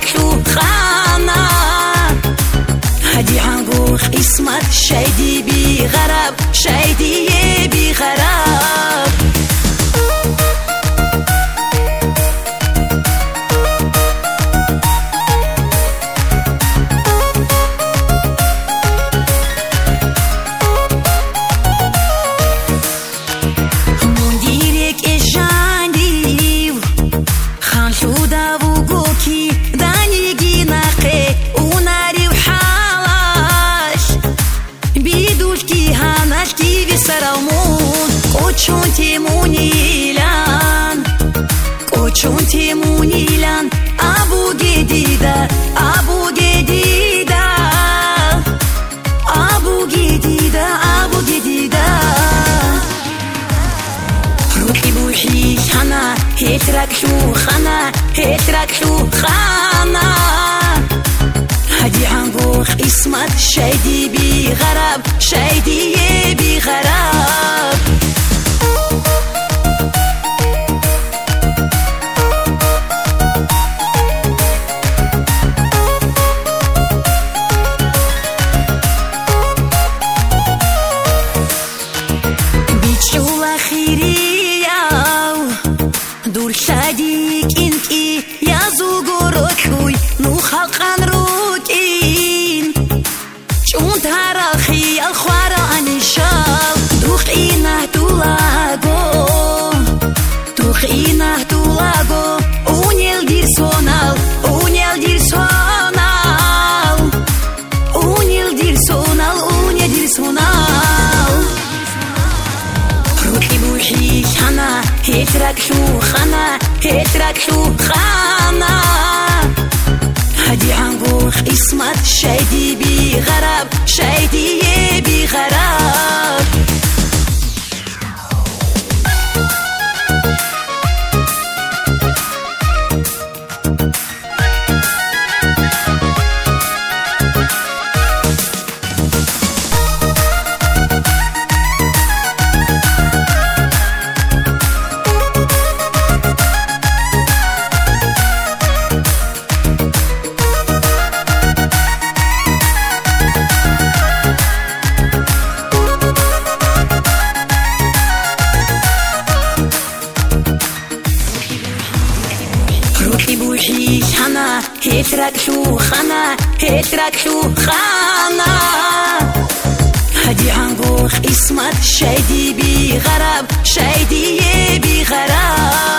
شو خانة هدي عنقوخ اسمت شايدي بغرب شايدي بغرب كوتشون تيمونيلان أبو جديدة أبو جديدة أبو جديدة أبو جديدة روحي بوحي خنا هترك شو خنا هترك شو خنا هدي عنقوخ اسمت شايدي بغرب شايدي بغرب دور شاديك انتي يا زوجوركوي نو خلقان روكين شون تارخي الخوارا انشال دوخينه تولاغو دوخينه تولاغو اونيل ديرسونال اونيل ديرسونال اونيل ديرسونال اونيل ديرسونال روحي بوحي خنا هترك شو خنا هترك شو خنا هدي عنقوخ اسمت شايدي بغرب شايدي بغرب بوحي خنا هترك شو خنا هترك شو خنا هدي عنقوخ اسمت شايدي بغرب شايدي بغرب